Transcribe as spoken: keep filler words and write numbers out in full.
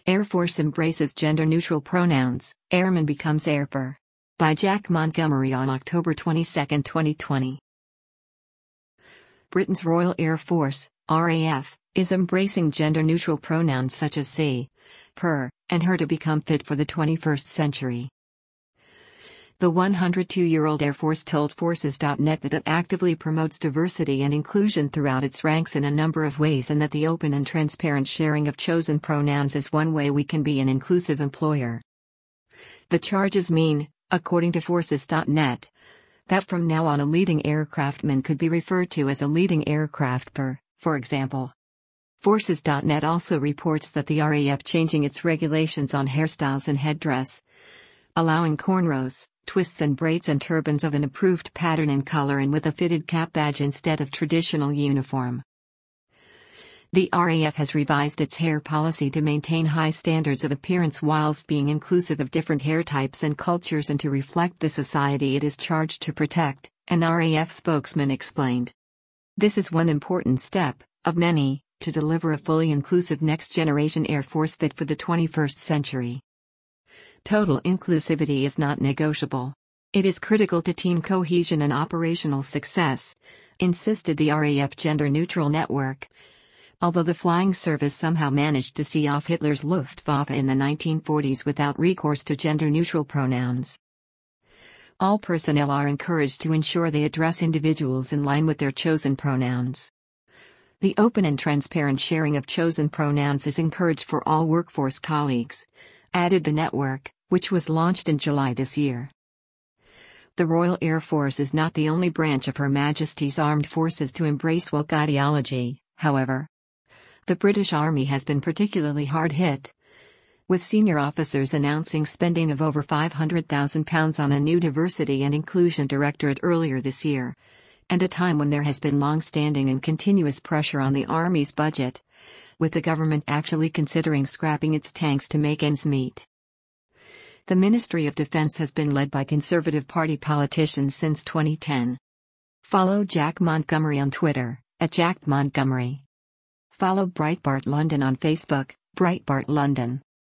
Air Force embraces gender-neutral pronouns, Airman becomes Airper. By Jack Montgomery on October twenty-second, twenty twenty. Britain's Royal Air Force, R A F, is embracing gender-neutral pronouns such as she, her, and her to become fit for the twenty-first century. The one hundred two-year-old Air Force told Forces dot net that it actively promotes diversity and inclusion throughout its ranks in a number of ways, and that the open and transparent sharing of chosen pronouns is one way we can be an inclusive employer. The charges mean, according to Forces dot net, that from now on a leading aircraftman could be referred to as a leading aircraftper, for example. Forces dot net also reports that the R A F changing its regulations on hairstyles and headdress, allowing cornrows, twists and braids and turbans of an approved pattern and color and with a fitted cap badge instead of traditional uniform. The R A F has revised its hair policy to maintain high standards of appearance whilst being inclusive of different hair types and cultures and to reflect the society it is charged to protect, an R A F spokesman explained. This is one important step, of many, to deliver a fully inclusive next-generation Air Force fit for the twenty-first century. Total inclusivity is not negotiable. It is critical to team cohesion and operational success, insisted the R A F gender-neutral network. Although the flying service somehow managed to see off Hitler's Luftwaffe in the nineteen forties without recourse to gender-neutral pronouns. All personnel are encouraged to ensure they address individuals in line with their chosen pronouns. The open and transparent sharing of chosen pronouns is encouraged for all workforce colleagues, added the network, which was launched in July this year. The Royal Air Force is not the only branch of Her Majesty's Armed Forces to embrace woke ideology, however. The British Army has been particularly hard hit, with senior officers announcing spending of over five hundred thousand pounds on a new diversity and inclusion directorate earlier this year, and a time when there has been long-standing and continuous pressure on the Army's budget, with the government actually considering scrapping its tanks to make ends meet. The Ministry of Defence has been led by Conservative Party politicians since twenty ten. Follow Jack Montgomery on Twitter, at Jack Montgomery. Follow Breitbart London on Facebook, Breitbart London.